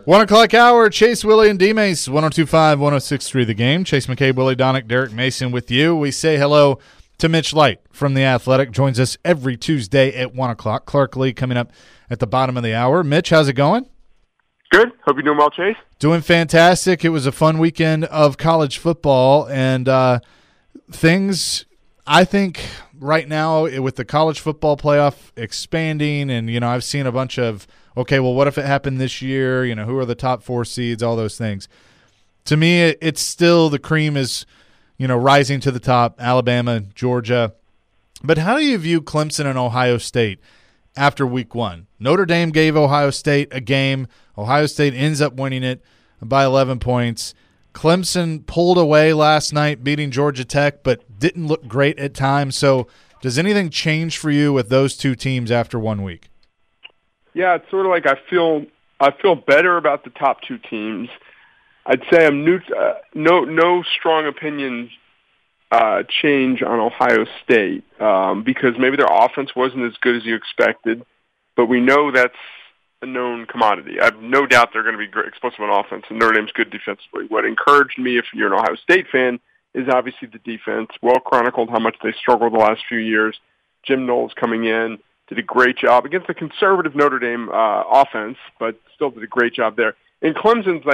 1 o'clock hour, Chase, Willie, and D-Mace, 102.5, 106.3 The Game. Chase McCabe, Willie Donick, Derek Mason with you. We say hello to Mitch Light from The Athletic. Joins us every Tuesday at 1 o'clock. Clark Lee coming up at the bottom of the hour. Mitch, how's it going? Good. Hope you're doing well, Chase. Doing fantastic. It was a fun weekend of college football, and things, I think, right now with the college football playoff expanding, and, I've seen a bunch of, okay, well, what if it happened this year? Who are the top 4 seeds, all those things. To me, it's still the cream is, rising to the top, Alabama, Georgia. But how do you view Clemson and Ohio State after week 1? Notre Dame gave Ohio State a game. Ohio State ends up winning it by 11 points. Clemson pulled away last night, beating Georgia Tech, but didn't look great at times. So does anything change for you with those two teams after 1 week? Yeah, it's sort of like I feel better about the top 2 teams. I'd say I'm no strong opinions change on Ohio State because maybe their offense wasn't as good as you expected, but we know that's a known commodity. I have no doubt they're going to be great, explosive on offense, and Notre Dame's good defensively. What encouraged me, if you're an Ohio State fan, is obviously the defense. Well chronicled how much they struggled the last few years. Jim Knowles coming in did a great job against the conservative Notre Dame offense, but still did a great job there. And Clemson's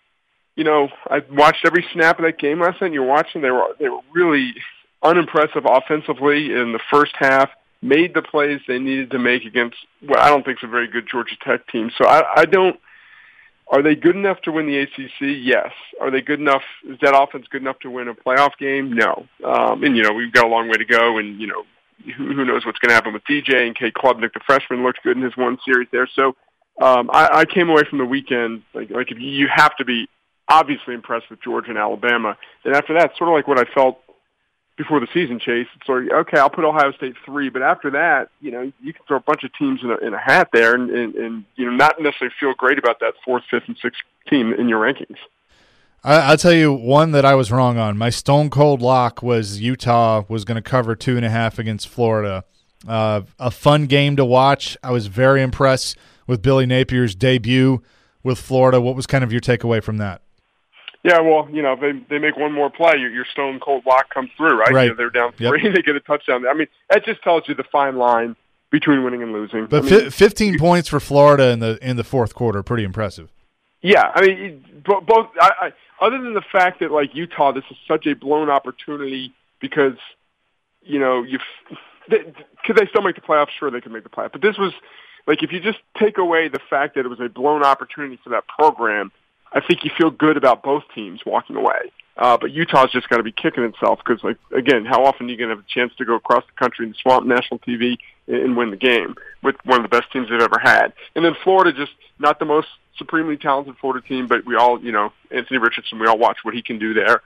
I watched every snap of that game last night. You're watching; they were really unimpressive offensively in the first half. Made the plays they needed to make against what I don't think is a very good Georgia Tech team. So I don't. Are they good enough to win the ACC? Yes. Are they good enough? Is that offense good enough to win a playoff game? No. And we've got a long way to go. And who knows what's going to happen with DJ and Kate Klubnik, the freshman, looked good in his one series there. So I came away from the weekend like if you have to be obviously impressed with Georgia and Alabama. Then after that, sort of like what I felt before the season, Chase. It's sort of, okay, I'll put Ohio State 3, but after that, you can throw a bunch of teams in a hat there and not necessarily feel great about that 4th, 5th, and 6th team in your rankings. I'll tell you one that I was wrong on. My stone cold lock was Utah was going to cover 2.5 against Florida. A fun game to watch. I was very impressed with Billy Napier's debut with Florida. What was kind of your takeaway from that? Yeah, well, if they make one more play, your stone cold lock comes through, right? Right. They're down 3, They get a touchdown. I mean, that just tells you the fine line between winning and losing. But 15 points for Florida in the fourth quarter, pretty impressive. Yeah, I mean, both. Other than the fact that Utah, this is such a blown opportunity because could they still make the playoffs? Sure, they could make the playoffs. But this was if you just take away the fact that it was a blown opportunity for that program, I think you feel good about both teams walking away. But Utah's just got to be kicking itself because, again, how often are you going to have a chance to go across the country and swamp national TV and win the game with one of the best teams they've ever had? And then Florida, just not the most supremely talented Florida team, but we all, Anthony Richardson, we all watch what he can do there.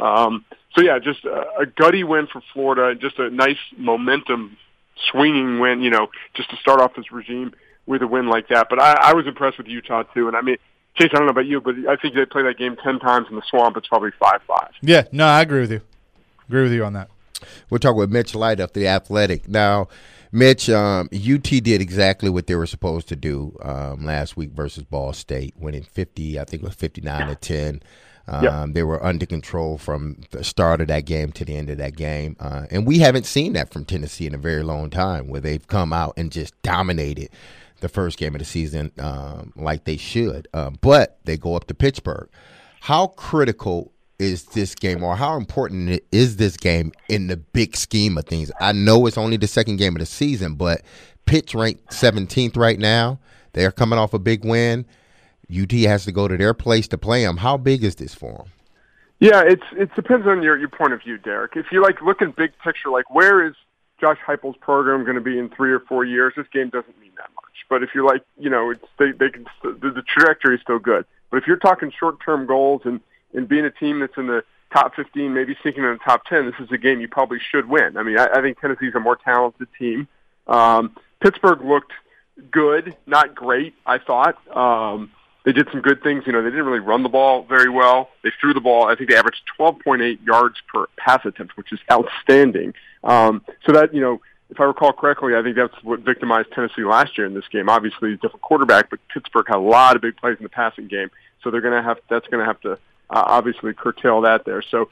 Just a gutty win for Florida, just a nice momentum swinging win, just to start off this regime with a win like that. But I was impressed with Utah, too. And, I mean, Chase, I don't know about you, but I think they play that game 10 times in the swamp. It's probably 5-5. Yeah, no, I agree with you. Agree with you on that. We're talking with Mitch Light of The Athletic. Now, Mitch, UT did exactly what they were supposed to do last week versus Ball State, winning 59-10. They were under control from the start of that game to the end of that game. And we haven't seen that from Tennessee in a very long time, where they've come out and just dominated the first game of the season like they should. But they go up to Pittsburgh. How critical is this game, or how important is this game in the big scheme of things? I know it's only the second game of the season, but Pitt's ranked 17th right now. They're coming off a big win. UT has to go to their place to play them. How big is this for them? Yeah, it depends on your point of view, Derek. If you looking big picture, where is Josh Heupel's program going to be in 3 or 4 years? This game doesn't mean that much. But if you're the trajectory is still good. But if you're talking short-term goals and being a team that's in the top 15, maybe sneaking in the top 10, this is a game you probably should win. I mean, I think Tennessee's a more talented team. Pittsburgh looked good, not great, I thought. They did some good things. They didn't really run the ball very well. They threw the ball. I think they averaged 12.8 yards per pass attempt, which is outstanding. So that, if I recall correctly, I think that's what victimized Tennessee last year in this game. Obviously, a different quarterback, but Pittsburgh had a lot of big plays in the passing game, so that's going to have to obviously curtail that there. So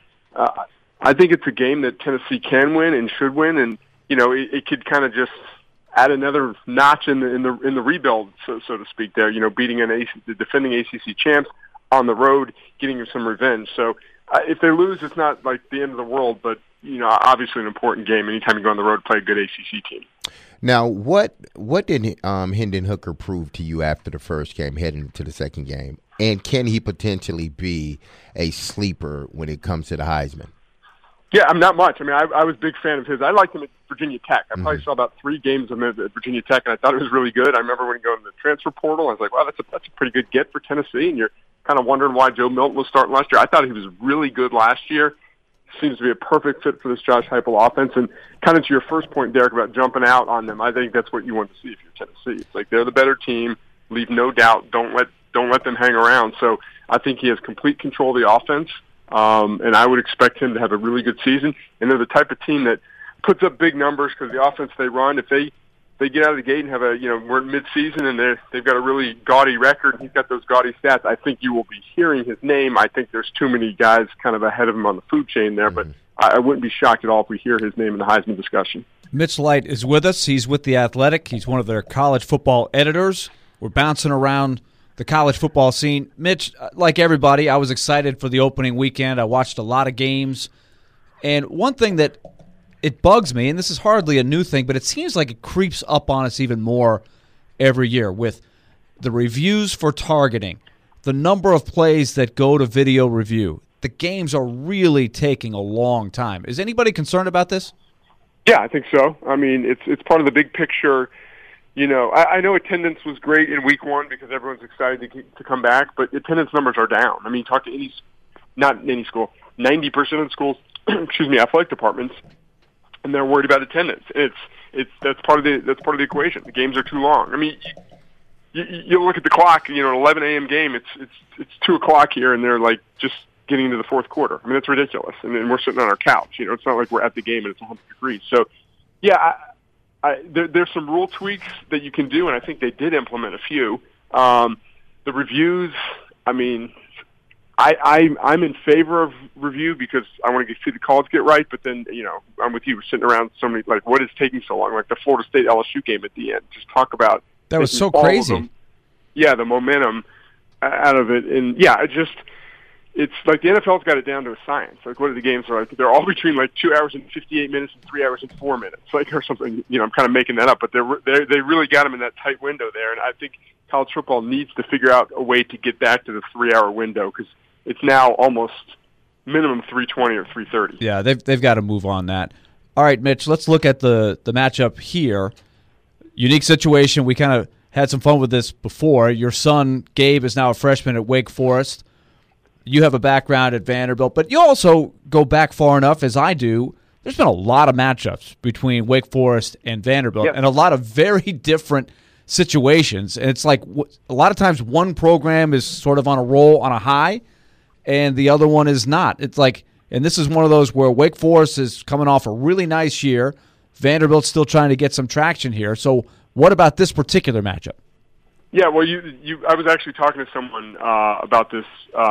I think it's a game that Tennessee can win and should win, and it could kind of just add another notch in the rebuild, so to speak. There, beating the defending ACC champs on the road, getting them some revenge. So if they lose, it's not like the end of the world, but obviously an important game anytime you go on the road to play a good ACC team. Now, what did Hendon Hooker prove to you after the first game, heading into the second game? And can he potentially be a sleeper when it comes to the Heisman? Yeah, I'm not much. I mean, I was a big fan of his. I liked him at Virginia Tech. I probably saw about 3 games of him at Virginia Tech, and I thought it was really good. I remember when he got in the transfer portal, I was like, wow, that's a pretty good get for Tennessee, and you're kind of wondering why Joe Milton was starting last year. I thought he was really good last year. Seems to be a perfect fit for this Josh Heupel offense. And kind of to your first point, Derek, about jumping out on them, I think that's what you want to see if you're Tennessee. It's like they're the better team. Leave no doubt. Don't let them hang around. So I think he has complete control of the offense, and I would expect him to have a really good season. And they're the type of team that puts up big numbers because the offense they run, if they get out of the gate and have we're in mid-season and they've got a really gaudy record, and he's got those gaudy stats, I think you will be hearing his name. I think there's too many guys kind of ahead of him on the food chain there, but I wouldn't be shocked at all if we hear his name in the Heisman discussion. Mitch Light is with us. He's with The Athletic. He's one of their college football editors. We're bouncing around the college football scene. Mitch, like everybody, I was excited for the opening weekend. I watched a lot of games. And one thing that it bugs me, and this is hardly a new thing, but it seems like it creeps up on us even more every year with the reviews for targeting, the number of plays that go to video review. The games are really taking a long time. Is anybody concerned about this? Yeah, I think so. I mean, it's part of the big picture. I know attendance was great in week 1 because everyone's excited to come back, but attendance numbers are down. I mean, talk to not any school, 90% of the schools, athletic departments, and they're worried about attendance. That's part of the equation. The games are too long. I mean, you look at the clock. An 11 a.m. game. It's 2:00 here, and they're like just getting into the fourth quarter. I mean, that's ridiculous. And then we're sitting on our couch. It's not like we're at the game and it's 100 degrees. So, yeah, there's some rule tweaks that you can do, and I think they did implement a few. The reviews. I mean, I'm in favor of review because I want to see the calls get right, but then, I'm with you. We're sitting around so many, like, what is taking so long? Like the Florida State LSU game at the end. Just talk about that was so crazy. The momentum out of it. And, it's like the NFL's got it down to a science. Like, what are the games like? They're all between, like, 2 hours and 58 minutes and 3 hours and 4 minutes, like, or something. I'm kind of making that up, but they really got them in that tight window there. And I think college football needs to figure out a way to get back to the 3-hour window because it's now almost minimum 3:20 or 3:30. Yeah, they've got to move on that. All right, Mitch, let's look at the matchup here. Unique situation. We kind of had some fun with this before. Your son, Gabe, is now a freshman at Wake Forest. You have a background at Vanderbilt, but you also go back far enough, as I do. There's been a lot of matchups between Wake Forest and Vanderbilt, and a lot of very different situations. And it's like a lot of times one program is sort of on a roll, on a high, and the other one is not. It's like, and this is one of those where Wake Forest is coming off a really nice year. Vanderbilt's still trying to get some traction here. So what about this particular matchup? Yeah, well, I was actually talking to someone about this,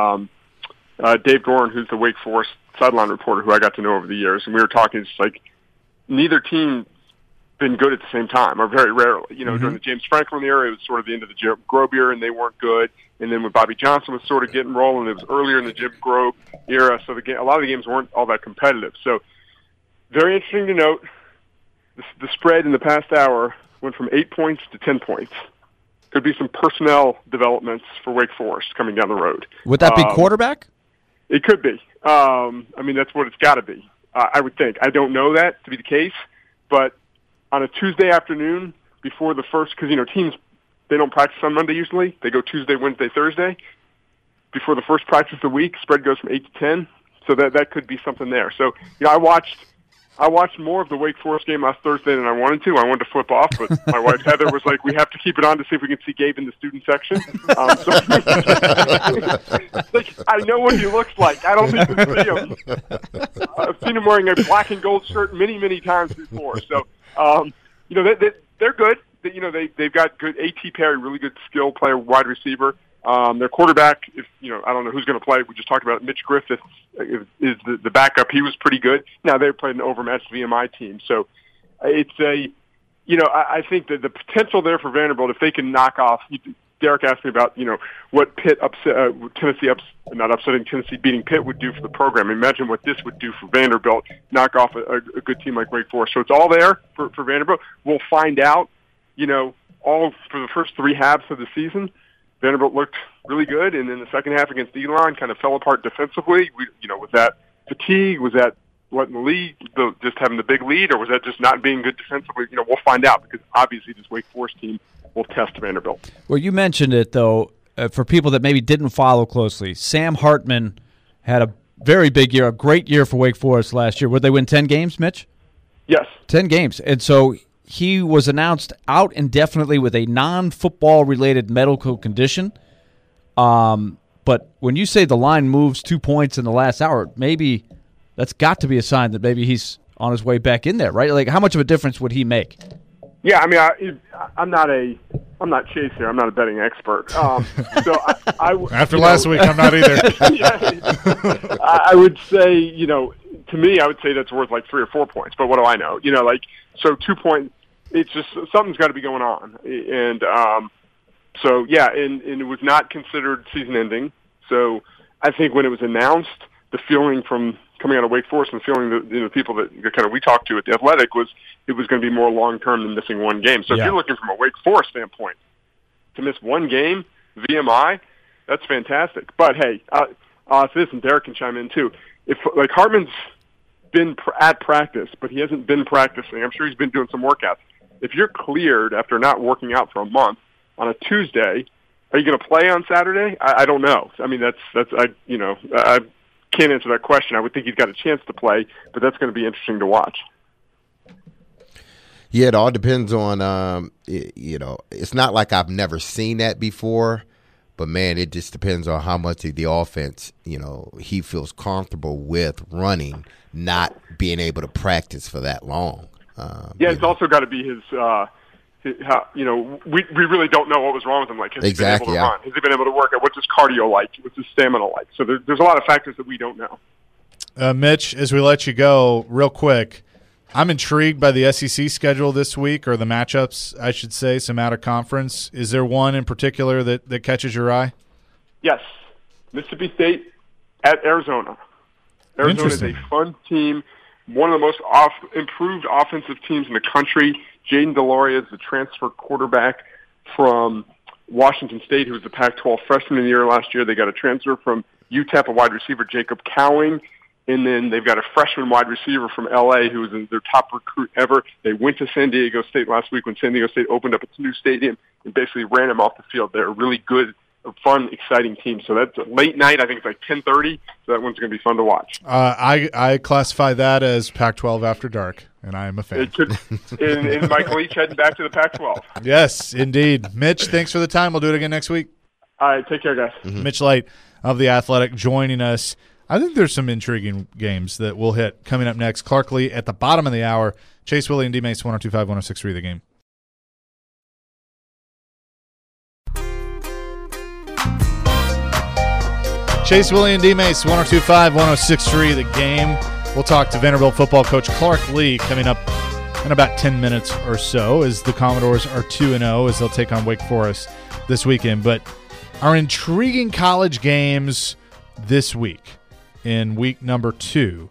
Dave Doran, who's the Wake Forest sideline reporter who I got to know over the years, and we were talking, it's like neither team's been good at the same time, or very rarely. During the James Franklin era, it was sort of the end of the Jim Grobe era, and they weren't good. And then when Bobby Johnson was sort of getting rolling, it was earlier in the Jim Grobe era, so a lot of the games weren't all that competitive. So very interesting to note, the spread in the past hour went from 8 points to 10 points. Could be some personnel developments for Wake Forest coming down the road. Would that be quarterback? It could be. I mean, that's what it's got to be, I would think. I don't know that to be the case, but on a Tuesday afternoon before the first, because, teams, they don't practice on Monday usually. They go Tuesday, Wednesday, Thursday. Before the first practice of the week, spread goes from 8 to 10. So that could be something there. So, I watched more of the Wake Forest game last Thursday than I wanted to. I wanted to flip off, but my wife Heather was like, we have to keep it on to see if we can see Gabe in the student section. Like, I know what he looks like. I don't need to see him. I've seen him wearing a black and gold shirt many, many times before. So They're good. They've got good A.T. Perry, really good skill player, wide receiver. Their quarterback, I don't know who's going to play. We just talked about it. Mitch Griffith is the backup. He was pretty good. Now they played an overmatched VMI team, so it's I think that the potential there for Vanderbilt, if they can knock off. Derek asked me about what not upsetting Tennessee beating Pitt would do for the program. Imagine what this would do for Vanderbilt. Knock off a good team like Wake Forest. So it's all there for Vanderbilt. We'll find out. All for the first 3 halves of the season. Vanderbilt looked really good, and then the second half against Elon kind of fell apart defensively. Was that fatigue? Was that letting the lead, just having the big lead, or was that just not being good defensively? We'll find out, because obviously this Wake Forest team will test Vanderbilt. Well, you mentioned it, though, for people that maybe didn't follow closely. Sam Hartman had a very big year, a great year for Wake Forest last year. Would they win 10 games, Mitch? Yes. 10 games. And so he was announced out indefinitely with a non-football-related medical condition. But when you say the line moves 2 points in the last hour, maybe that's got to be a sign that maybe he's on his way back in there, right? Like, how much of a difference would he make? Yeah, I mean, I'm not Chase here. I'm not a betting expert. So after last week, I'm not either. Yeah, I would say, to me, I would say that's worth like 3 or 4 points. But what do I know? So 2 points. It's just something's got to be going on, and and it was not considered season-ending. So I think when it was announced, the feeling from coming out of Wake Forest and the feeling that the people that kind of we talked to at the Athletic was it was going to be more long-term than missing one game. So if you're looking from a Wake Forest standpoint, to miss one game, VMI, that's fantastic. But hey, this, and Derek can chime in too. If Hartman's been at practice, but he hasn't been practicing, I'm sure he's been doing some workouts. If you're cleared after not working out for a month on a Tuesday, are you going to play on Saturday? I don't know. I mean, I can't answer that question. I would think he's got a chance to play, but that's going to be interesting to watch. Yeah, it all depends on, it's not like I've never seen that before, but, man, it just depends on how much of the offense, he feels comfortable with running, not being able to practice for that long. It's also got to be his we really don't know what was wrong with him. Like, has he been able to run? Has he been able to work out? What's his cardio like? What's his stamina like? So there's a lot of factors that we don't know. Mitch, as we let you go, real quick, I'm intrigued by the SEC schedule this week, or the matchups, I should say, some out of conference. Is there one in particular that catches your eye? Yes. Mississippi State at Arizona. Arizona is a fun team, one of the most improved offensive teams in the country. Jaden Deloria is the transfer quarterback from Washington State, who was the Pac-12 freshman of the year last year. They got a transfer from UTEP, a wide receiver, Jacob Cowing. And then they've got a freshman wide receiver from L.A. who was their top recruit ever. They went to San Diego State last week when San Diego State opened up its new stadium and basically ran him off the field. They're a really good, fun, exciting team. So that's a late night. I think it's like 10:30. So that one's going to be fun to watch. I classify that as Pac-12 After Dark, and I am a fan. And Michael Leach heading back to the Pac-12. Yes, indeed. Mitch, thanks for the time. We'll do it again next week. All right, take care, guys. Mm-hmm. Mitch Light of The Athletic joining us. I think there's some intriguing games that we'll hit coming up next. Clark Lee at the bottom of the hour. Chase Willie and D-Mace, 102.5, 106.3 The Game. Chase Willie and D-Mace, 102.5, 106.3 The Game. We'll talk to Vanderbilt football coach Clark Lee coming up in about 10 minutes or so, as the Commodores are 2-0 as they'll take on Wake Forest this weekend. But our intriguing college games this week, in week number 2.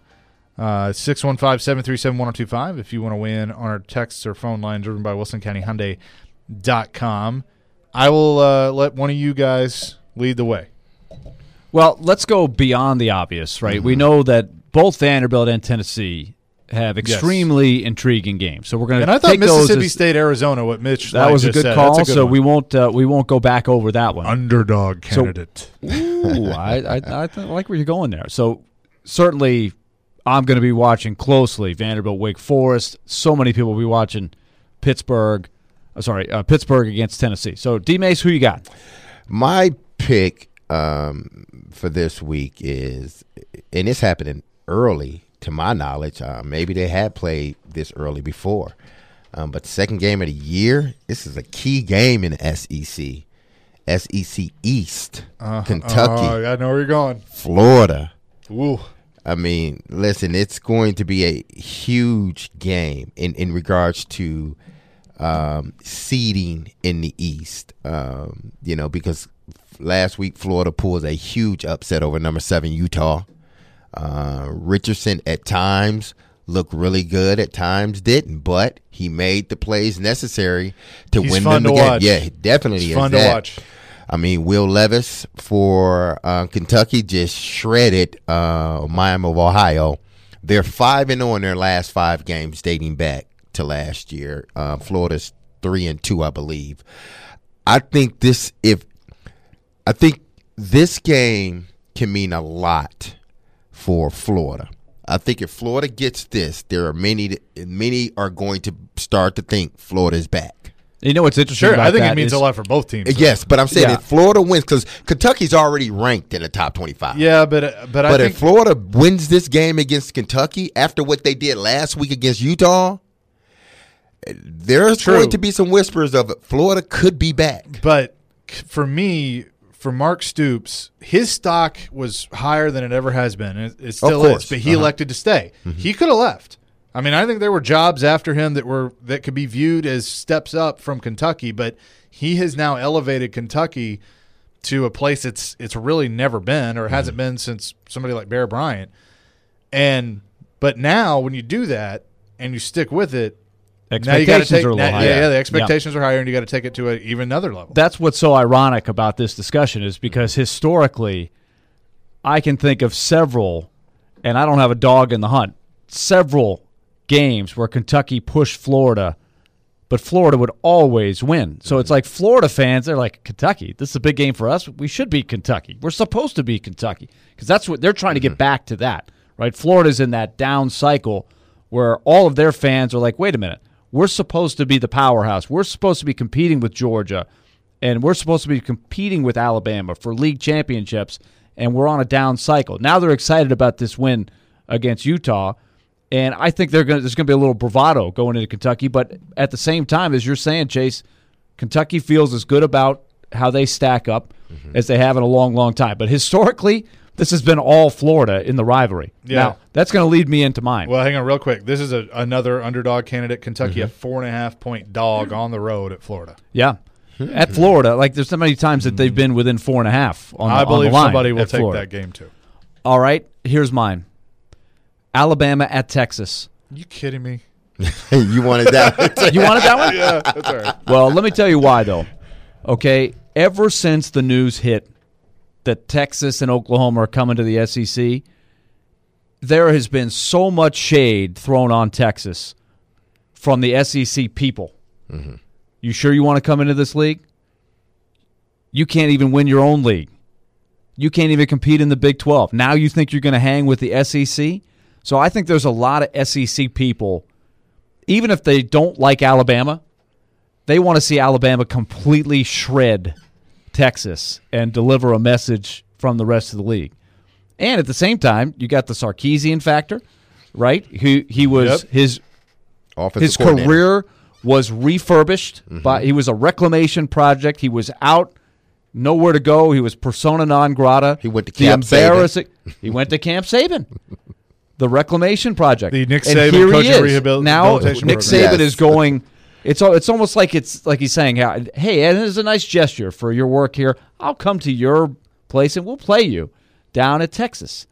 615-737-1025 if you want to weigh in on our texts or phone line driven by WilsonCountyHyundai.com. I will let one of you guys lead the way. Well, let's go beyond the obvious, right? Mm-hmm. We know that both Vanderbilt and Tennessee have extremely intriguing games. So we're going to take those. And I thought Mississippi State, Arizona, what Mitch that was a good said. call. That's a good so one. we won't go back over that one. Underdog candidate. I like where you're going there. So certainly, I'm going to be watching closely Vanderbilt, Wake Forest. So many people will be watching Pittsburgh against Tennessee. So D-Mace, who you got? My pick for this week is, and it's happening early. To my knowledge, maybe they had played this early before. But the second game of the year, this is a key game in the SEC. SEC East, Kentucky. I know where you're going. Florida. Ooh. I mean, listen, it's going to be a huge game in regards to seeding in the East. Because last week Florida pulls a huge upset over number 7 Utah. Richardson at times looked really good, at times didn't, but he made the plays necessary to win them the game. Watch. Yeah, definitely He's is fun that. to watch. I mean, Will Levis for Kentucky just shredded Miami of Ohio. They're 5-0 in their last 5 games dating back to last year. Florida's 3-2, I believe. I think this game can mean a lot for Florida. I think if Florida gets this, there are many are going to start to think Florida's back. You know what's interesting about I think that it means is- a lot for both teams. Yes, but I'm saying Yeah. if Florida wins, because Kentucky's already ranked in the top 25. Yeah, but I But think if Florida wins this game against Kentucky after what they did last week against Utah, there's True. going to be some whispers of Florida could be back. But for me, for Mark Stoops, his stock was higher than it ever has been. It still course. is, but he elected to stay. He could have left. I mean, I think there were jobs after him that could be viewed as steps up from Kentucky, but he has now elevated Kentucky to a place it's really never been or hasn't been since somebody like Bear Bryant. But now when you do that and you stick with it, now you got to Expectations take are a little higher. Yeah, the expectations are higher, and you got to take it to even another level. That's what's so ironic about this discussion is because historically, I can think of several, and I don't have a dog in the hunt, several games where Kentucky pushed Florida, but Florida would always win. So it's like Florida fans, they're like, Kentucky, this is a big game for us. We should beat Kentucky. We're supposed to beat Kentucky because that's what they're trying to get back to that, right? Florida's in that down cycle where all of their fans are like, wait a minute, we're supposed to be the powerhouse. We're supposed to be competing with Georgia, and we're supposed to be competing with Alabama for league championships, and we're on a down cycle. Now they're excited about this win against Utah, and I think there's going to be a little bravado going into Kentucky. But at the same time, as you're saying, Chase, Kentucky feels as good about how they stack up as they have in a long, long time. But historically, this has been all Florida in the rivalry. Yeah. Now, that's going to lead me into mine. Well, hang on real quick. This is another underdog candidate. Kentucky, a 4.5-point dog on the road at Florida. Yeah. At Florida, like there's so many times that they've been within 4.5 on the, I believe on the line somebody will at take Florida. that game too. All right, here's mine. Alabama at Texas. You kidding me? You wanted that? You wanted that one? Yeah, that's all right. Well, let me tell you why, though. Okay, ever since the news hit that Texas and Oklahoma are coming to the SEC, there has been so much shade thrown on Texas from the SEC people. You sure you want to come into this league? You can't even win your own league. You can't even compete in the Big 12. Now you think you're going to hang with the SEC? So I think there's a lot of SEC people, even if they don't like Alabama, they want to see Alabama completely shred Texas and deliver a message from the rest of the league. And at the same time, you got the Sarkisian factor, right? He was Yep. his Offensive coordinator. career was refurbished by he was a reclamation project. He was out, nowhere to go. He was persona non grata. He went to Camp Saban. He went to Camp Saban. The reclamation project. The Nick And Saban here he coaching is. rehabilitation Now program. Nick Saban Yes. is going. It's almost like he's saying, "Hey, it is a nice gesture for your work here. I'll come to your place and we'll play you down at Texas."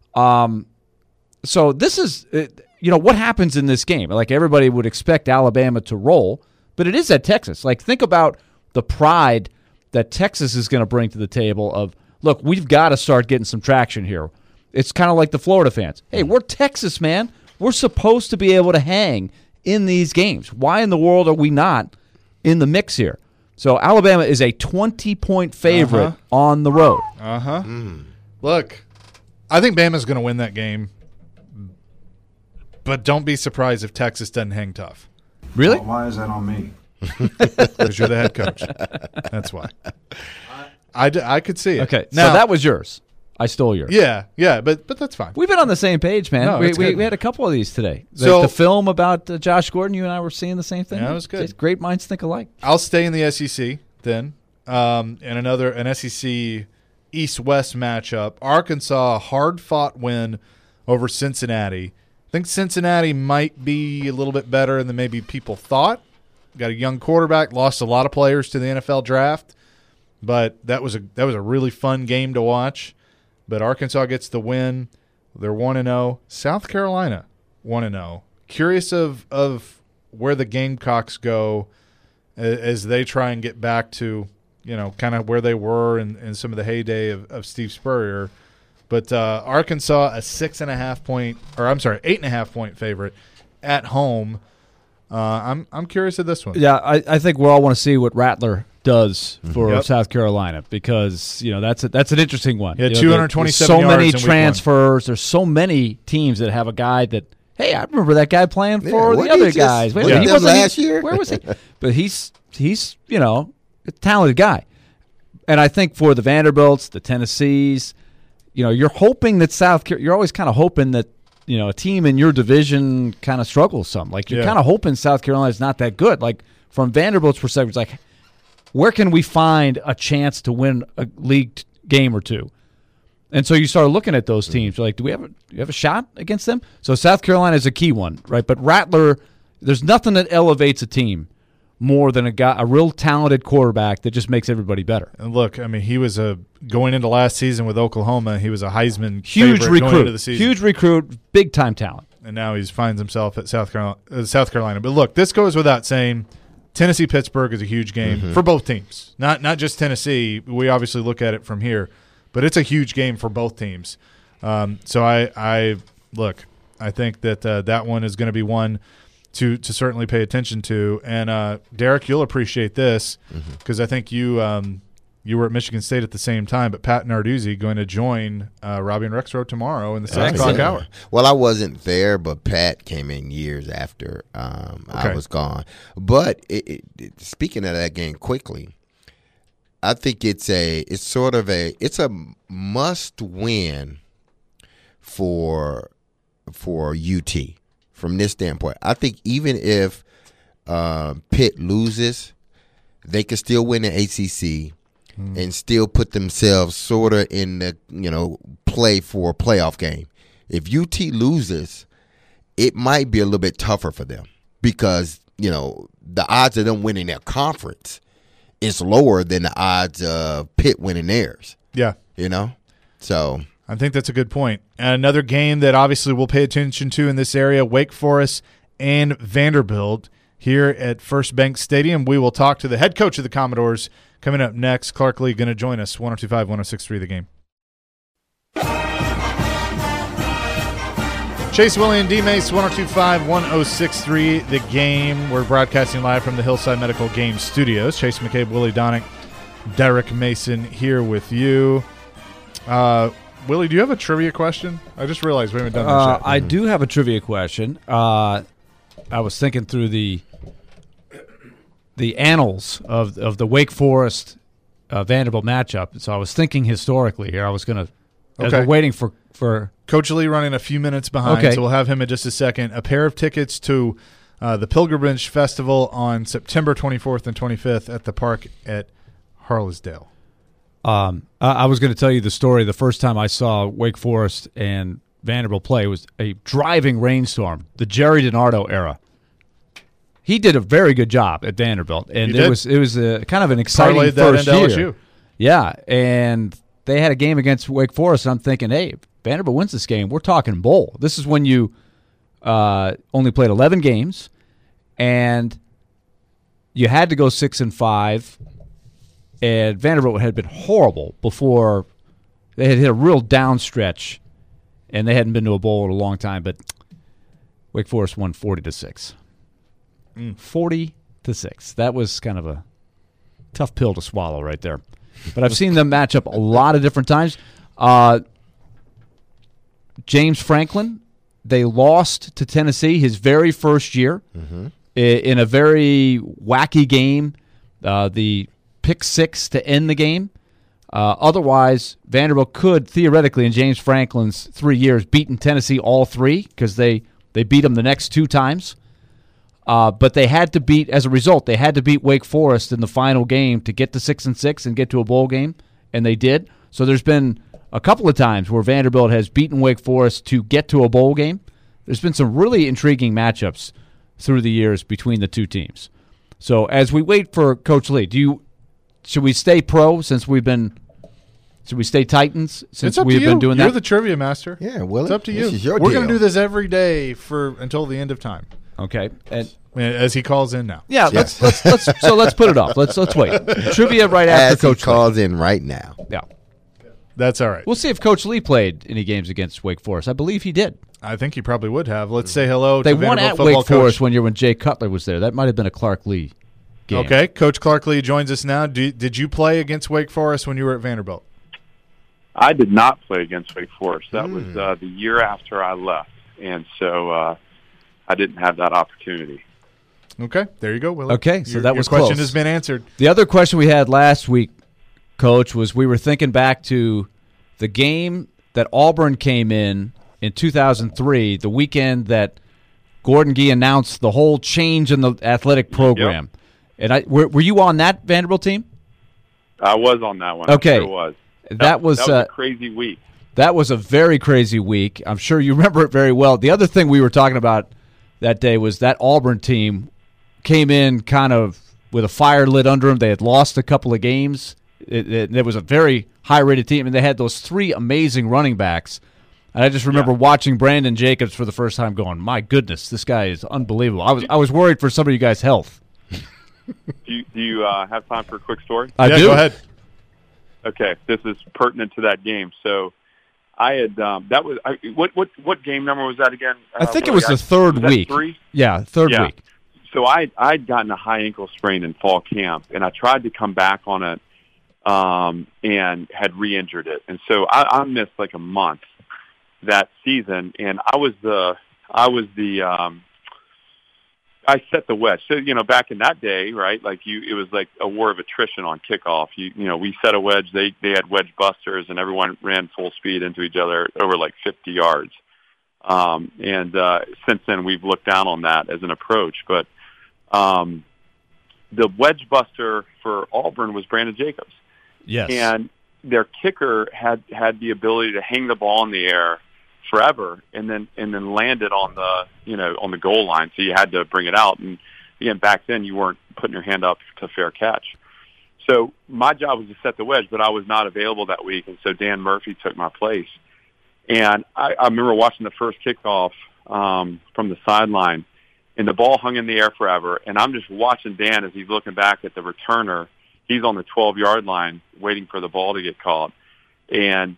So this is, what happens in this game. Like everybody would expect Alabama to roll, but it is at Texas. Like think about the pride that Texas is going to bring to the table of, look, we've got to start getting some traction here. It's kind of like the Florida fans. Hey, we're Texas, man. We're supposed to be able to hang in these games. Why in the world are we not in the mix here? So Alabama is a 20-point favorite on the road. Look, I think Bama's going to win that game, but don't be surprised if Texas doesn't hang tough Really? Why is that on me? because you're the head coach. That's why. I could see it. Okay, Now, so that was yours. I stole yours. Yeah, but that's fine. We've been on the same page, man. No, it's we good. had a couple of these today. So- the film about Josh Gordon, you and I were seeing the same thing. Yeah, that was good. It's great minds think alike. I'll stay in the SEC then. And an SEC East-West matchup. Arkansas, hard-fought win over Cincinnati. I think Cincinnati might be a little bit better than maybe people thought. Got a young quarterback, lost a lot of players to the NFL draft, but that was a really fun game to watch. But Arkansas gets the win. They're 1-0. South Carolina 1-0. Curious of where the Gamecocks go as they try and get back to, kind of where they were in some of the heyday of Steve Spurrier. But Arkansas, a 8.5 point favorite at home. I'm curious of this one. Yeah, I think we all want to see what Rattler does for Yep. South Carolina because that's an interesting one. Yeah, there's 227 so yards many in week one. transfers. There's so many teams that have a guy that. Hey, I remember that guy playing for what the other he just- guys. what Wait, he he did wasn't last year? Where was he? But he's a talented guy, and I think for the Vanderbilts, the Tennessees, you're hoping that you're always kind of hoping that a team in your division kind of struggles some. Like you're Yeah. kind of hoping South Carolina's not that good. Like from Vanderbilt's perspective, it's like, where can we find a chance to win a league game or two? And so you start looking at those teams. You're like, do you have a shot against them? So South Carolina is a key one, right? But Rattler, there's nothing that elevates a team more than a real talented quarterback that just makes everybody better. And look, I mean, he was going into last season with Oklahoma. He was a Heisman Huge favorite going into the recruit, season. huge recruit, big time talent. And now he finds himself at South Carolina. But look, this goes without saying. Tennessee-Pittsburgh is a huge game for both teams. Not just Tennessee. We obviously look at it from here, but it's a huge game for both teams. So I think that that one is going to be one to certainly pay attention to. And Derek, you'll appreciate this because I think you were at Michigan State at the same time, but Pat Narduzzi going to join Robbie and Rexroad tomorrow in the 6 o'clock hour. Well, I wasn't there, but Pat came in years after I was gone. But speaking of that game quickly, I think it's a must win for UT from this standpoint. I think even if Pitt loses, they could still win the ACC. And still put themselves sort of in the play for a playoff game. If UT loses, it might be a little bit tougher for them because the odds of them winning their conference is lower than the odds of Pitt winning theirs. Yeah, so I think that's a good point. And another game that obviously we'll pay attention to in this area: Wake Forest and Vanderbilt here at First Bank Stadium. We will talk to the head coach of the Commodores. Coming up next, Clark Lee going to join us, 102.5, 106.3 The Game. Chase Willie and D-Mace, 102.5, 106.3 The Game. We're broadcasting live from the Hillside Medical Game Studios. Chase McCabe, Willie Donick, Derek Mason here with you. Willie, do you have a trivia question? I just realized we haven't done this yet. I do have a trivia question. I was thinking through the annals of the Wake Forest Vanderbilt matchup. So I was thinking historically here. I was going to as we're waiting for Coach Lee running a few minutes behind, so we'll have him in just a second. A pair of tickets to the Pilgrimage Festival on September 24th and 25th at the park at Harlesdale. I was going to tell you the story. The first time I saw Wake Forest and Vanderbilt play was a driving rainstorm, the Jerry DiNardo era. He did a very good job at Vanderbilt, and it was a kind of an exciting Parlayed that first into year. LSU. Yeah, and they had a game against Wake Forest, and I'm thinking, hey, if Vanderbilt wins this game, we're talking bowl. This is when you only played 11 games, and you had to go 6-5, and Vanderbilt had been horrible before. They had hit a real down stretch, and they hadn't been to a bowl in a long time, but Wake Forest won 40-6. 40-6. That was kind of a tough pill to swallow right there. But I've seen them match up a lot of different times. James Franklin, they lost to Tennessee his very first year in a very wacky game. The pick six to end the game. Otherwise, Vanderbilt could theoretically, in James Franklin's 3 years, beaten Tennessee all three because they beat them the next 2 times. But they had to beat, as a result, they had to beat Wake Forest in the final game to get to 6-6 and get to a bowl game, and they did. So there's been a couple of times where Vanderbilt has beaten Wake Forest to get to a bowl game. There's been some really intriguing matchups through the years between the two teams. So as we wait for Coach Lee, should we stay pro since we've been? Should we stay Titans since we've been doing that? You're the trivia master. Yeah, Willie. It's up to you. This is your We're deal. going to do this every day until the end of time. Okay, and As he calls in now. yeah, Yes. let's put it off. Let's wait. Trivia right after As he Coach Lee. calls in right now. Yeah, That's all right. we'll see if Coach Lee played any games against Wake Forest. I believe he did. I think he probably would have. Let's say hello They to won Vanderbilt at football Wake Forest coach. when Jay Cutler was there. That might have been a Clark Lee game. Okay, Coach Clark Lee joins us now. Did you play against Wake Forest when you were at Vanderbilt? I did not play against Wake Forest. That was the year after I left, and so I didn't have that opportunity. Okay, there you go, Willie. Okay, so that was your question close. has been answered. The other question we had last week, Coach, was we were thinking back to the game that Auburn came in 2003, the weekend that Gordon Gee announced the whole change in the athletic program. Yep. And were you on that Vanderbilt team? I was on that one. Okay. I sure was. That was a crazy week. That was a very crazy week. I'm sure you remember it very well. The other thing we were talking about that day was that Auburn team came in kind of with a fire lit under them. They had lost a couple of games. It was a very high-rated team, and they had those 3 amazing running backs. And I just remember watching Brandon Jacobs for the first time going, my goodness, this guy is unbelievable. I was worried for some of you guys' health. Do you have time for a quick story? I Yeah, do. go ahead. Okay, this is pertinent to that game. So I had that was what game number was that again? I think it was the third was that week. 3? Yeah, third Yeah. week. So I'd gotten a high ankle sprain in fall camp, and I tried to come back on it and had re-injured it. And so I missed like a month that season, and I set the wedge. So, back in that day, right, it was like a war of attrition on kickoff. We set a wedge. They had wedge busters, and everyone ran full speed into each other over like 50 yards. And since then, we've looked down on that as an approach. But the wedge buster for Auburn was Brandon Jacobs. Yes. And their kicker had the ability to hang the ball in the air forever and then land it on the goal line. So you had to bring it out. And again, back then you weren't putting your hand up to fair catch. So my job was to set the wedge, but I was not available that week. And so Dan Murphy took my place. And I remember watching the first kickoff from the sideline, and the ball hung in the air forever. And I'm just watching Dan as he's looking back at the returner. He's on the 12-yard line waiting for the ball to get caught. And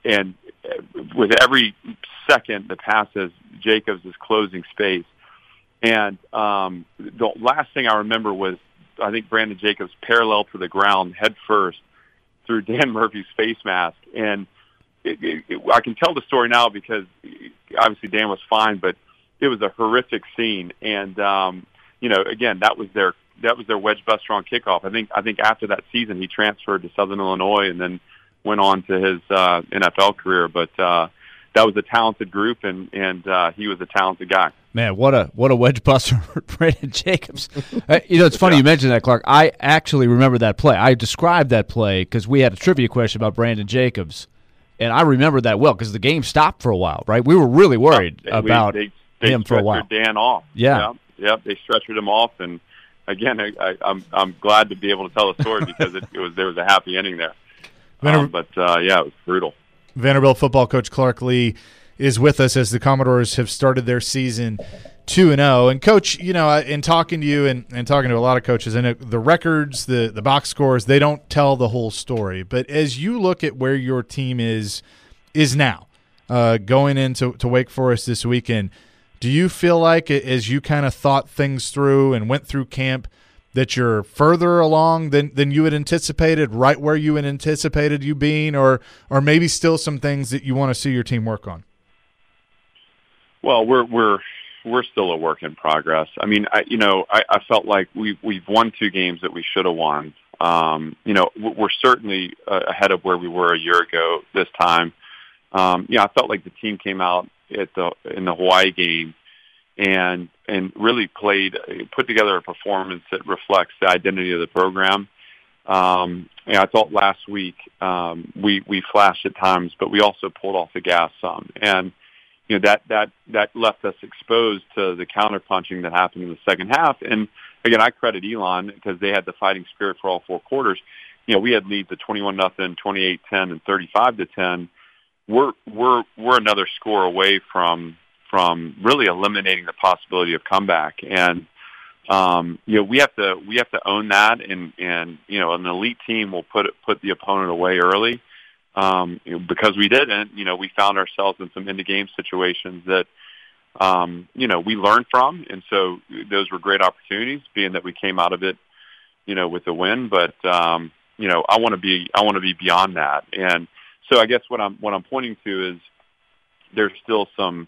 with every second that passes, Jacobs is closing space. And the last thing I remember was, I think Brandon Jacobs parallel to the ground head first through Dan Murphy's face mask. And I can tell the story now because obviously Dan was fine, but it was a horrific scene. And, again, that was their wedge buster on kickoff. I think after that season he transferred to Southern Illinois and then went on to his NFL career. But that was a talented group, and he was a talented guy. Man, what a wedge buster for Brandon Jacobs. It's funny you mentioned that, Clark. I actually remember that play. I described that play because we had a trivia question about Brandon Jacobs, and I remember that well because the game stopped for a while, right? We were really worried about him for a while. They stretchered Dan off. Yeah. Yep, they stretchered him off, and again, I'm glad to be able to tell the story because there was a happy ending there. It was brutal. Vanderbilt football coach Clark Lee is with us as the Commodores have started their season 2-0. And, Coach, in talking to you and talking to a lot of coaches, and the records, the box scores, they don't tell the whole story. But as you look at where your team is now, going into Wake Forest this weekend, do you feel like as you kind of thought things through and went through camp that you're further along than you had anticipated, right where you had anticipated you being, or maybe still some things that you want to see your team work on? Well, we're still a work in progress. I mean, I felt like we've won 2 games that we should have won. we're certainly ahead of where we were a year ago this time. I felt like the team came out in the Hawaii game and really put together a performance that reflects the identity of the program. I thought last week we flashed at times, but we also pulled off the gas some, and that left us exposed to the counterpunching that happened in the second half. And again, I credit Elon because they had the fighting spirit for all four quarters. We had leads of 21-0, 28-10, and 35-10. We're another score away from really eliminating the possibility of comeback. And we have to own that, and an elite team will put the opponent away early. Because we didn't, we found ourselves in some end-of-game situations that we learned from, and so those were great opportunities, being that we came out of it, with a win. But I want to be beyond that, and so I guess what I'm pointing to is there's still some,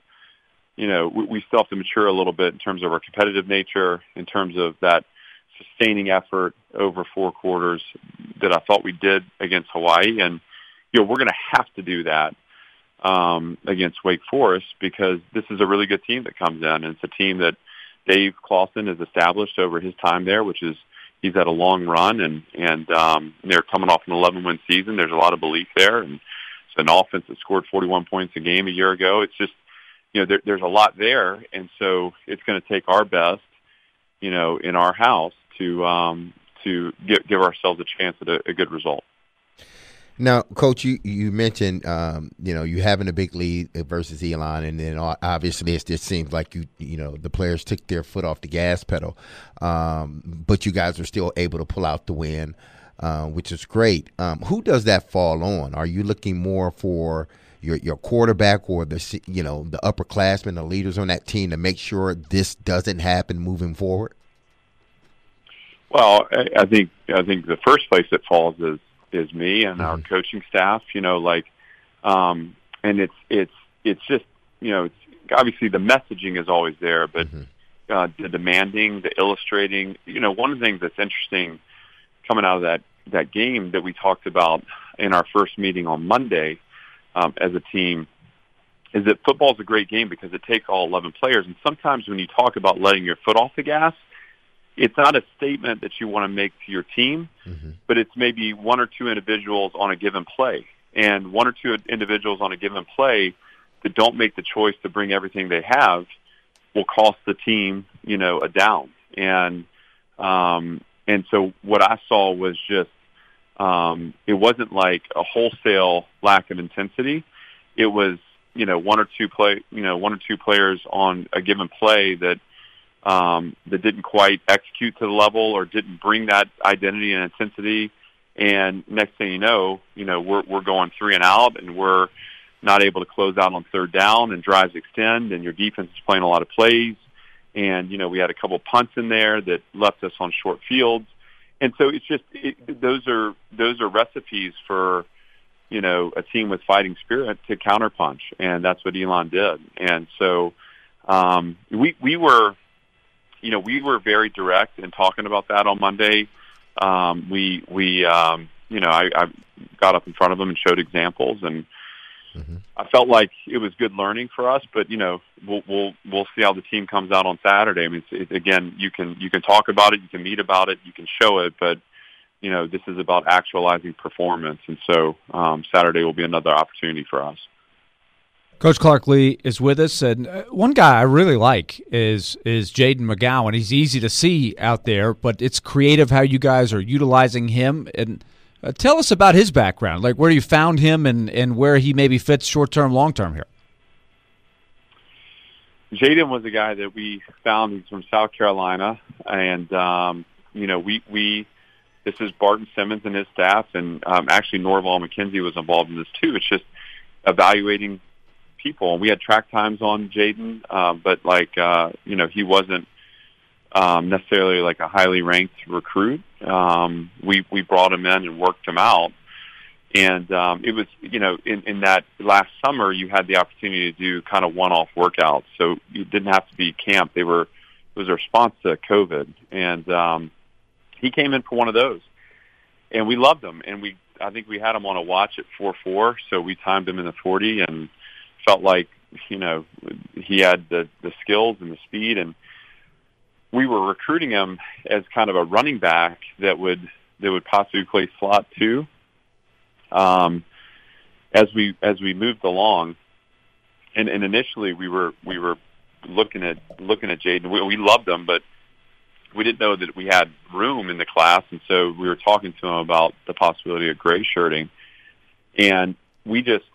we still have to mature a little bit in terms of our competitive nature, in terms of that sustaining effort over four quarters that I thought we did against Hawaii, and we're going to have to do that against Wake Forest, because this is a really good team that comes in, and it's a team that Dave Clawson has established over his time there, which is he's had a long run, and they're coming off an 11-win season. There's a lot of belief there, and it's an offense that scored 41 points a game a year ago. It's just, there's a lot there, and so it's going to take our best, in our house to give ourselves a chance at a good result. Now, Coach, you mentioned, you having a big lead versus Elon, and then obviously it just seems like the players took their foot off the gas pedal, but you guys are still able to pull out the win, which is great. Who does that fall on? Are you looking more for your quarterback or the upperclassmen, the leaders on that team, to make sure this doesn't happen moving forward? Well, I think the first place it falls is me and our coaching staff, and it's just, it's obviously the messaging is always there, but the demanding, the illustrating, one of the things that's interesting coming out of that game that we talked about in our first meeting on Monday as a team is that football is a great game because it takes all 11 players. And sometimes when you talk about letting your foot off the gas, it's not a statement that you want to make to your team, but it's maybe one or two individuals on a given play. And one or two individuals on a given play that don't make the choice to bring everything they have will cost the team, a down. And so what I saw was just, it wasn't like a wholesale lack of intensity. It was, one or two players on a given play that didn't quite execute to the level or didn't bring that identity and intensity. And next thing you know, we're going 3 and out, and we're not able to close out on third down, and drives extend, and your defense is playing a lot of plays. And, we had a couple punts in there that left us on short fields. And so it's just, those are recipes for, a team with fighting spirit to counterpunch. And that's what Elon did. And so, we were very direct in talking about that on Monday. I got up in front of them and showed examples, and I felt like it was good learning for us. But we'll see how the team comes out on Saturday. I mean, again, you can talk about it, you can meet about it, you can show it, but this is about actualizing performance, and so Saturday will be another opportunity for us. Coach Clark Lea is with us, and one guy I really like is Jaden McGowan. He's easy to see out there, but it's creative how you guys are utilizing him. And tell us about his background, like where you found him and where he maybe fits short-term, long-term here. Jaden was a guy that we found. He's from South Carolina, and this is Barton Simmons and his staff, and actually Norval McKenzie was involved in this too. It's just evaluating people. And we had track times on Jaden, but he wasn't necessarily like a highly ranked recruit. We brought him in and worked him out. And it was, in that last summer, you had the opportunity to do kind of one-off workouts. So you didn't have to be camp. It was a response to COVID. And he came in for one of those. and we loved him. And I think we had him on a watch at 4.4, so we timed him in the 40 and felt like, he had the skills and the speed, and we were recruiting him as kind of a running back that would possibly play slot too. As we moved along, and initially we were looking at Jaden. We loved him, but we didn't know that we had room in the class, and so we were talking to him about the possibility of gray shirting, and we just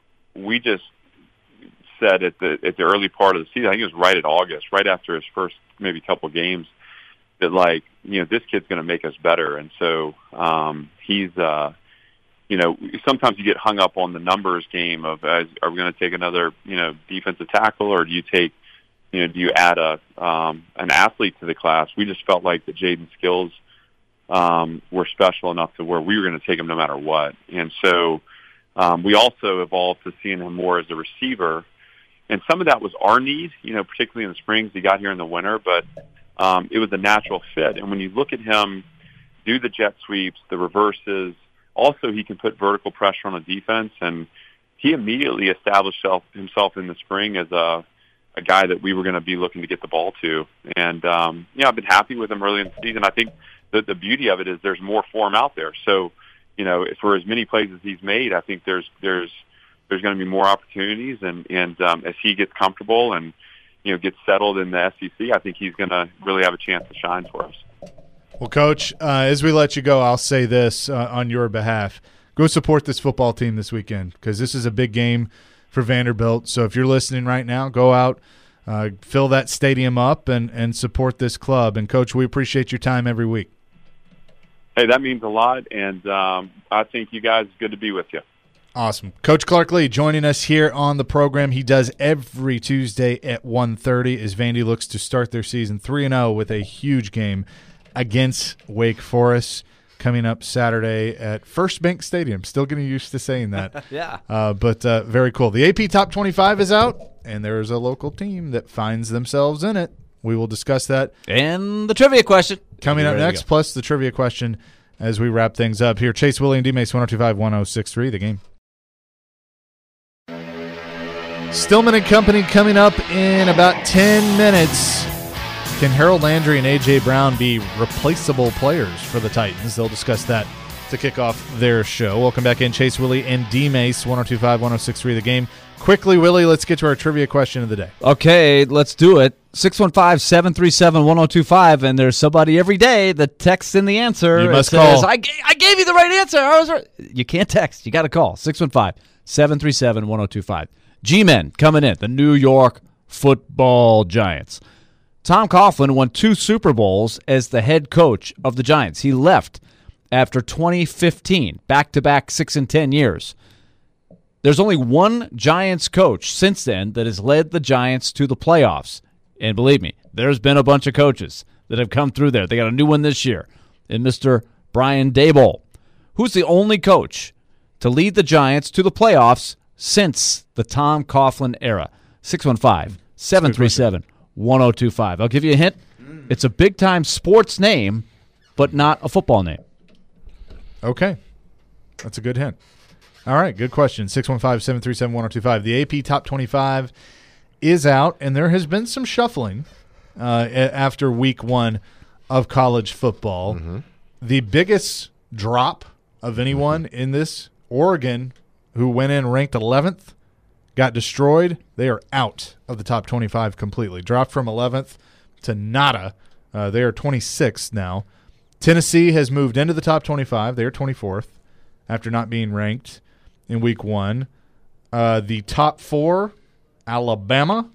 said at the early part of the season, I think it was right at August, right after his first maybe couple games, that this kid's going to make us better. And so he's sometimes you get hung up on the numbers game of are we going to take another defensive tackle, or do you add an athlete to the class? We just felt like the Jaden's skills were special enough to where we were going to take him no matter what. And so we also evolved to seeing him more as a receiver. And some of that was our need, particularly in the springs. He got here in the winter, but it was a natural fit. And when you look at him do the jet sweeps, the reverses, also he can put vertical pressure on a defense, and he immediately established himself in the spring as a guy that we were going to be looking to get the ball to. And, I've been happy with him early in the season. I think that the beauty of it is there's more for him out there. So, for as many plays as he's made, I think there's going to be more opportunities, and as he gets comfortable and gets settled in the SEC, I think he's going to really have a chance to shine for us. Well, Coach, as we let you go, I'll say this on your behalf: go support this football team this weekend, because this is a big game for Vanderbilt. So if you're listening right now, go out, fill that stadium up, and support this club. And Coach, we appreciate your time every week. Hey, that means a lot, and I think you guys, good to be with you. Awesome. Coach Clark Lea joining us here on the program. He does every Tuesday at 1:30 as Vandy looks to start their season 3-0 with a huge game against Wake Forest coming up Saturday at First Bank Stadium. Still getting used to saying that. Yeah. But very cool. The AP Top 25 is out, and there's a local team that finds themselves in it. We will discuss that. And the trivia question. Coming up next, plus the trivia question as we wrap things up here. Chase, Willie, and D-Mace, 102.5-106.3, The Game. Stillman and Company coming up in about 10 minutes. Can Harold Landry and A.J. Brown be replaceable players for the Titans? They'll discuss that to kick off their show. Welcome back in, Chase, Willie, and D-Mace, 102.5-106.3, The Game. Quickly, Willie, let's get to our trivia question of the day. Okay, let's do it. 615-737-1025, and there's somebody every day that texts in the answer. You must call. I gave you the right answer. I was right. You can't text. You got to call. 615-737-1025. G-Men coming in, the New York Football Giants. Tom Coughlin won 2 Super Bowls as the head coach of the Giants. He left after 2015, back-to-back 6 and 10 years. There's only one Giants coach since then that has led the Giants to the playoffs. And believe me, there's been a bunch of coaches that have come through there. They got a new one this year, and Mr. Brian Daboll, who's the only coach to lead the Giants to the playoffs since the Tom Coughlin era. 615-737-1025. I'll give you a hint. It's a big-time sports name, but not a football name. Okay. That's a good hint. All right, good question. 615-737-1025. The AP Top 25 is out, and there has been some shuffling after week 1 of college football. Mm-hmm. The biggest drop of anyone in this, Oregon, who went in ranked 11th, got destroyed. They are out of the top 25 completely. Dropped from 11th to nada. They are 26th now. Tennessee has moved into the top 25. They are 24th after not being ranked in week 1. The top 4, Alabama.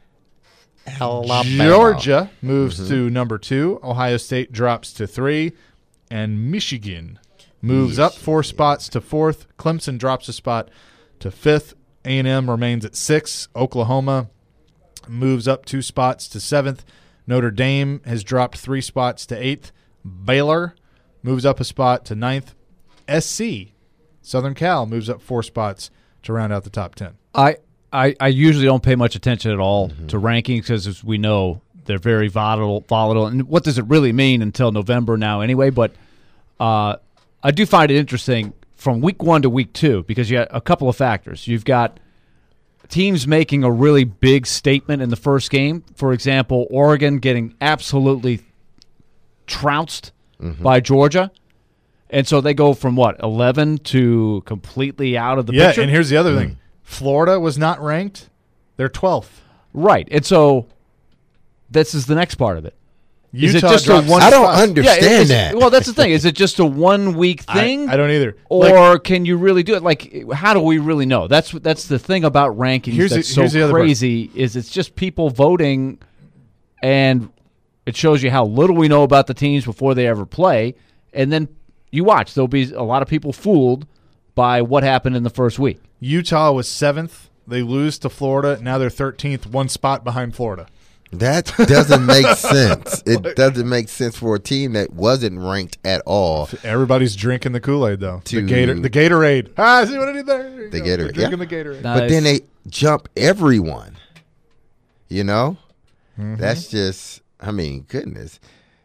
Georgia moves to number 2. Ohio State drops to 3. And Michigan moves up 4 spots to 4th. Clemson drops a spot to 5th. A&M remains at 6th. Oklahoma moves up 2 spots to 7th. Notre Dame has dropped 3 spots to 8th. Baylor moves up a spot to 9th. SC, Southern Cal, moves up 4 spots to round out the top 10. I usually don't pay much attention at all to rankings because, as we know, they're very volatile. And what does it really mean until November now anyway? But I do find it interesting from week 1 to week 2 because you got a couple of factors. You've got teams making a really big statement in the first game. For example, Oregon getting absolutely trounced by Georgia. And so they go from, 11 to completely out of the picture? Yeah, and here's the other thing. Florida was not ranked. They're 12th. Right. And so this is the next part of it. Is Utah it just a drops one? I don't spots. understand that. Well, that's the thing. Is it just a 1 week thing? I don't either. Or can you really do it? Like, how do we really know? That's the thing about rankings Here's that's the so other part. crazy is it's just people voting, and it shows you how little we know about the teams before they ever play. And then you watch. There'll be a lot of people fooled by what happened in the first week. Utah was 7th. They lose to Florida. Now they're 13th, 1 spot behind Florida. That doesn't make sense. It doesn't make sense for a team that wasn't ranked at all. Everybody's drinking the Kool-Aid, though. To- The Gatorade. Ah, see what I did there? There you The go. Gatorade, They're drinking yeah. the Gatorade. But then they jump everyone. You know? That's just, I mean, goodness.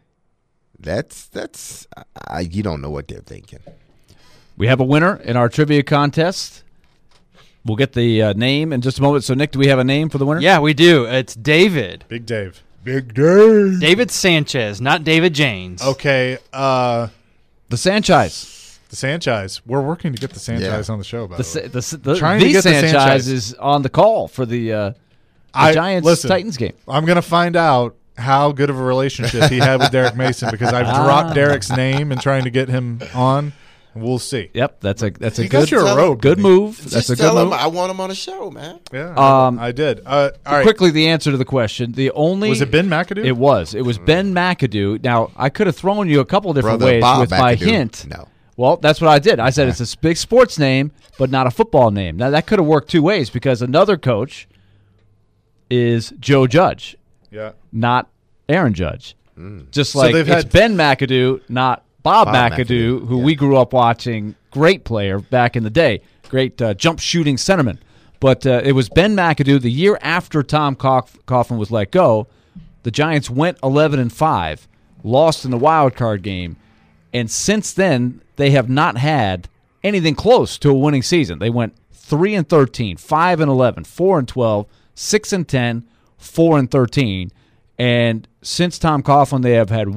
That's you don't know what they're thinking. We have a winner in our trivia contest. We'll get the name in just a moment. So, Nick, do we have a name for the winner? Yeah, we do. It's David. Big Dave. Big Dave. David Sanchez, not David Janes. Okay, The Sanchez. the Sanchez. We're working to get the Sanchez on the show, by the way. The Trying to get the Sanchez Sanchez. is on the call for the Giants-Titans game. I'm going to find out how good of a relationship he had with Derek Mason because I've dropped Derek's name and trying to get him on. We'll see. Yep, that's a He good got you a robe. good didn't he? move. That's Just a good tell him move. I want him on the show, man. Yeah, Um, I did. All right. Quickly, the answer to the question. The only Was it Ben McAdoo? It was. It was Ben McAdoo. Now, I could have thrown you a couple different Brother ways Bob with my McAdoo. hint. No. Well, that's what I did. I said it's a big sports name, but not a football name. Now, that could have worked 2 ways because another coach is Joe Judge, Yeah. not Aaron Judge. Just So like they've it's had- Ben McAdoo, not Bob Bob McAdoo, McAdoo, who yeah. we grew up watching. Great player back in the day. Great jump shooting centerman. But it was Ben McAdoo the year after Tom Coughlin was let go. The Giants went 11-5, lost in the wild card game, and since then they have not had anything close to a winning season. They went 3-13, 5-11, 4-12, 6-10, 4-13, and since Tom Coughlin they have had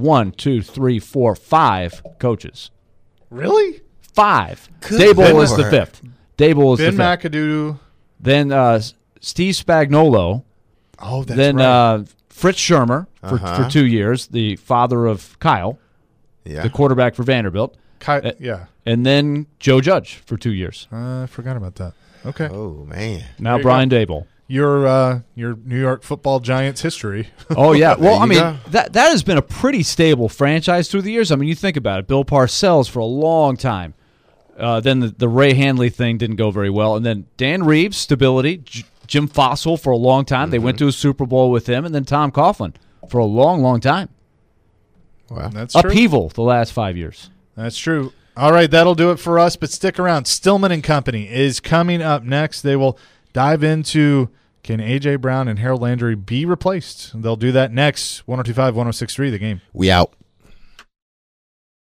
5 coaches. Really? 5. Good Dable Lord. is the 5th. Dable is Ben the 5th. McAdoo. Then Steve Spagnuolo. Oh, that's Then right. Fritz Shermer for 2 years, the father of Kyle, Yeah. the quarterback for Vanderbilt. Yeah. And then Joe Judge for 2 years. I forgot about that. Okay. Oh man. Now There you Brian Dable. Your New York Football Giants history. Oh, yeah. Well, you I mean, go. that has been a pretty stable franchise through the years. I mean, you think about it. Bill Parcells for a long time. Then the Ray Handley thing didn't go very well. And then Dan Reeves, stability. Jim Fossil for a long time. They went to a Super Bowl with him. And then Tom Coughlin for a long, long time. Wow. That's true. Upheaval the last 5 years. That's true. All right, that'll do it for us, but stick around. Stillman and Company is coming up next. They will dive into can A.J. Brown and Harold Landry be replaced? They'll do that next. 102.5, 106.3, The Game. We out.